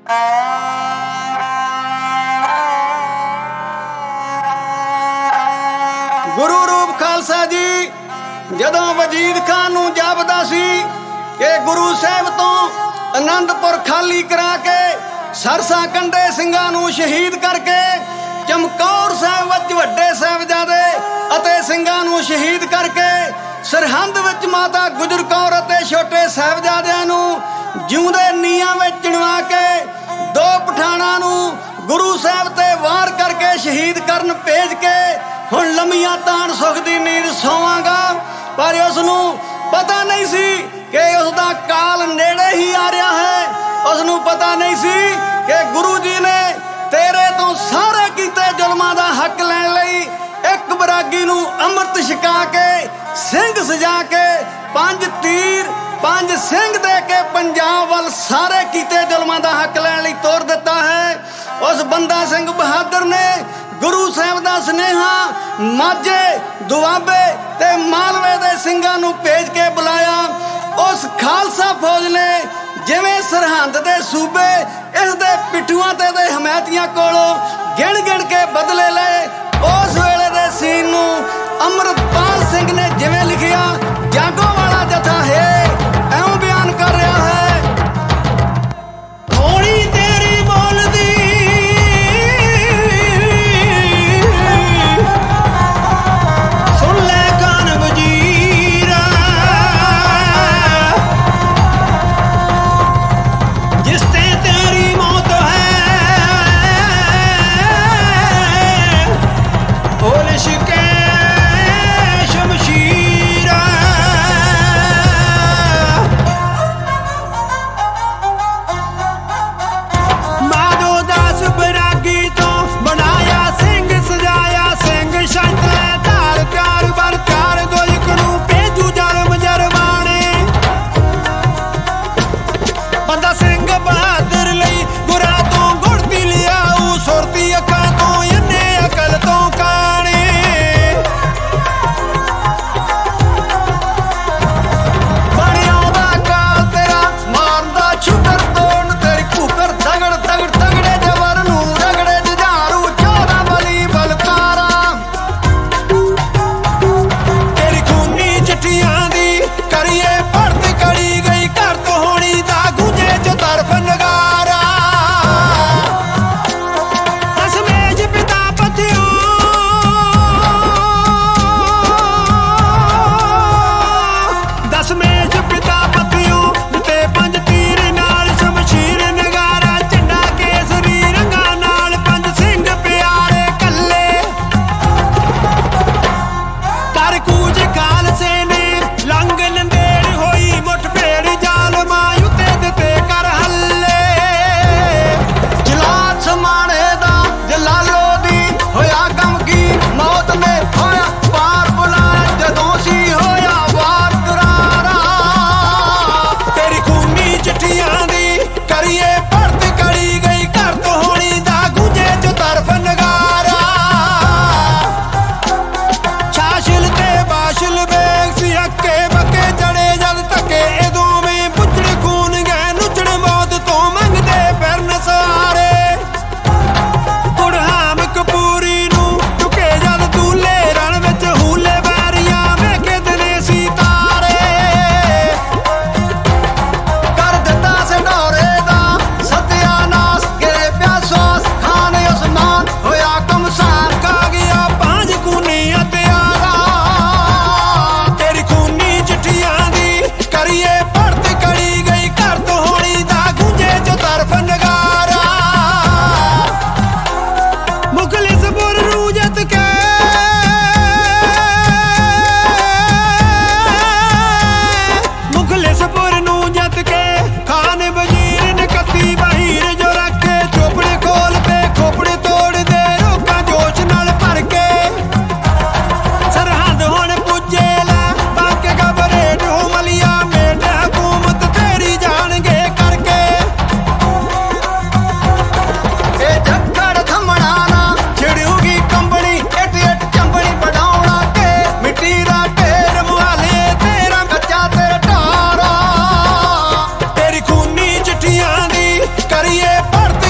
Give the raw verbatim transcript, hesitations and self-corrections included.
गुरु रूप खालसा जी जदों वजीद खान नूं जापदा सी कि गुरु साहब तो आनंदपुर खाली करा के सरसा कंडे ਸਿੰਘਾਂ ਨੂੰ शहीद करके चमकौर साहब विच वड्डे साहिबजादे अते ਸਿੰਘਾਂ ਨੂੰ शहीद करके सरहंद विच माता गुजर कौर अते छोटे साहिबजादिਆਂ ਨੂੰ ਜਿਉਂਦੇ ਨੀਆਂ ਵਿੱਚ ਚਿਣਵਾ ਕੇ दो पठाणां ਨੂੰ गुरु साहब ते वार करके शहीद करन भेज के हुण लम्मियां ताण सुख दी नींद सोवांगा पर उसनूं पता नहीं सी कि उसदा काल नेड़े ही आ रहा है। उसनूं पता नहीं सी कि गुरु जी ने तेरे तो सारे कीते जुल्मां दा हक लैण लई एक बरागी नूं अमृत छका के सिंह सजा के पंज तीर पंज सिंह दे के पंजाब वल सारे कीते जुल्मां दा हक लैण लई तोर दिता है। उस बंदा सिंह बहादुर ने गुरु साहब दा स्नेहा माझे दुआबे ते मालवे दे ਸਿੰਘਾਂ ਨੂੰ भेज के बुलाया। उस खालसा फौज ने जिवें सरहंद दे सूबे इस दे पिठूआं ते दे हमैतियां कोलों गिण गिण के बदले लए। उस वेले दे सीन नूं अमृतपाल सिंह ने जिवें लिखिया जागो वाला जथा है ऐं बयान कर रहा है। थोड़ी तेरी बोलदी करिए भर्त कड़ी गई घर तो होनी दा गुंजे ਕਰੀਏ ਭਰਤੀ